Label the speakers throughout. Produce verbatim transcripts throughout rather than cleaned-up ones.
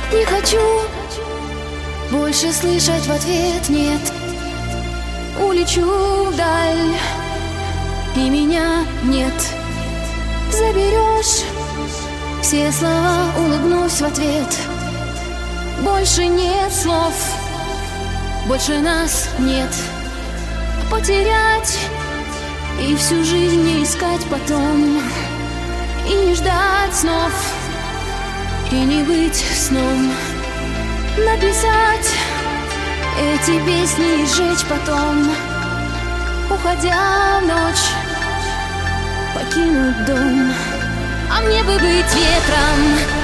Speaker 1: Не хочу больше слышать в ответ нет. Улечу вдаль, и меня нет. Заберешь все слова, улыбнусь в ответ. Больше нет слов, больше нас нет. Потерять и всю жизнь не искать потом, и не ждать снов, и не быть сном. Написать эти песни и сжечь потом, уходя в ночь, покинуть дом. А мне бы быть ветром,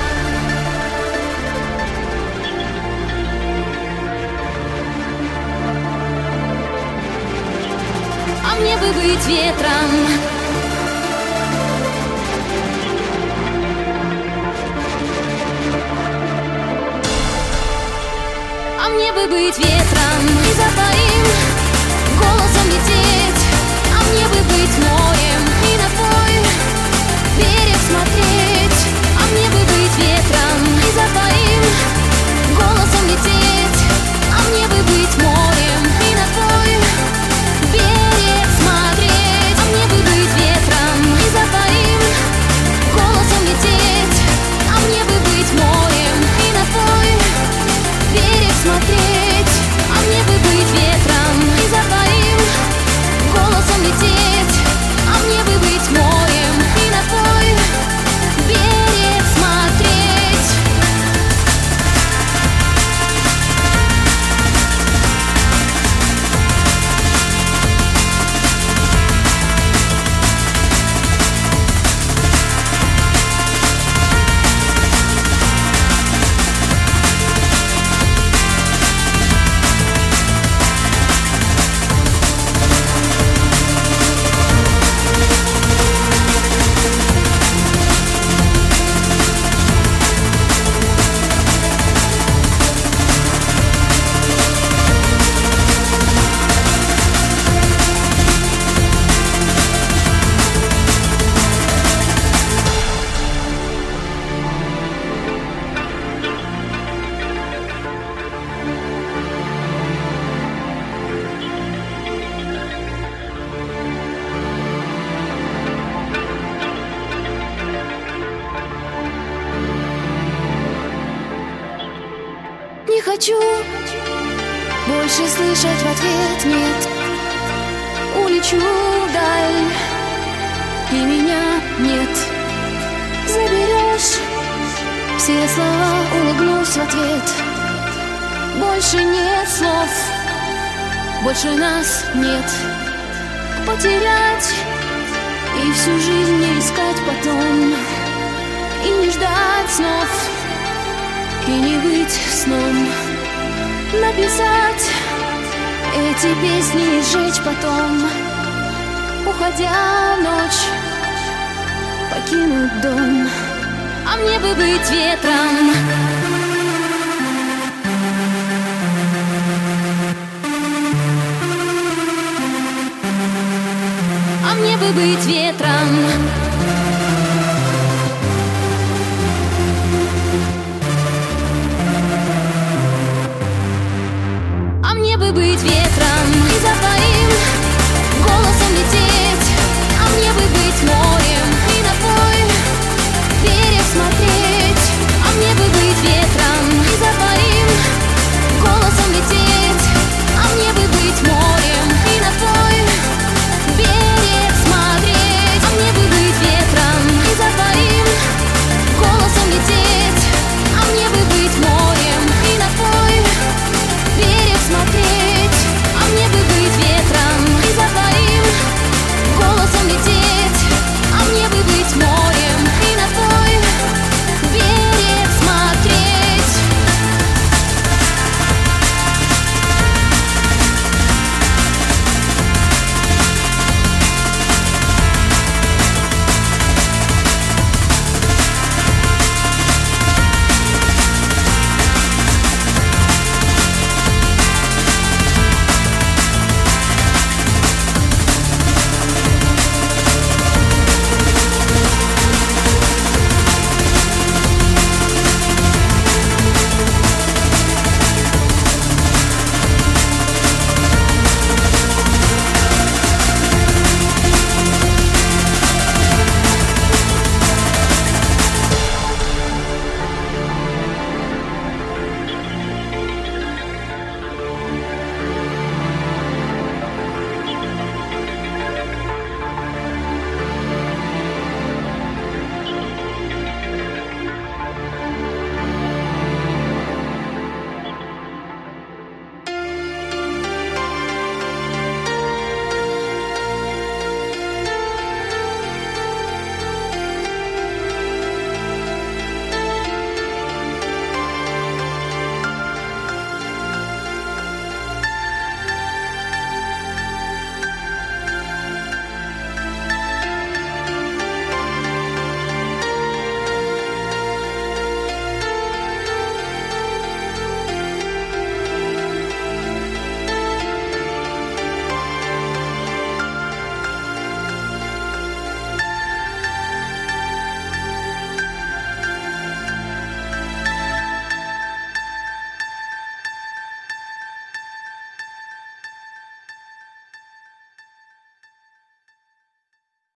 Speaker 1: а мне бы быть ветром. А мне бы быть ветром и за твоим голосом лететь. А мне бы быть морем и на твой берег смотреть. А мне бы быть ветром и за твоим голосом лететь. А мне бы быть морем и на твой берег смотреть. А мне бы быть ветром и за твоим голосом лететь. А мне бы быть морем и на твой берег смотреть. А мне бы быть ветром и за твоим голосом лететь. А мне бы быть морем и на твой берег смотреть. Не хочу больше слышать в ответ нет. Улечу вдаль, и меня нет. Заберешь все слова, улыбнусь в ответ. Больше нет слов, больше нас нет. Потерять и всю жизнь не искать потом, и не ждать снов, и не быть сном. Написать эти песни и сжечь потом, уходя в ночь, покинуть дом. А мне бы быть ветром, а мне бы быть ветром.